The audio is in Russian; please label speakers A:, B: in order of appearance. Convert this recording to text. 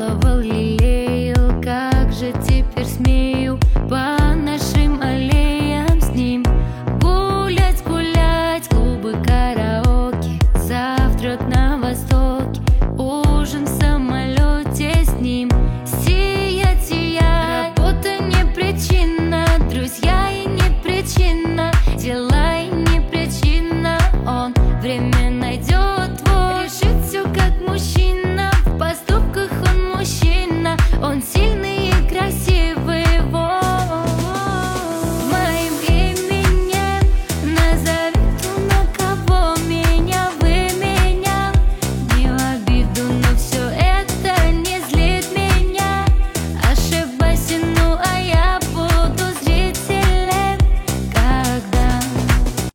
A: баловал, лелеял. Как же теперь смею по нашим аллеям с ним гулять, гулять, клубы, караоке, завтрак на востоке, ужин в самолете с ним, сиять, сиять. Работа не причина, друзья и не причина, дела и не причина. Он время найдет твой, решит все как мужчина, в поступках он мужчина, он сильный.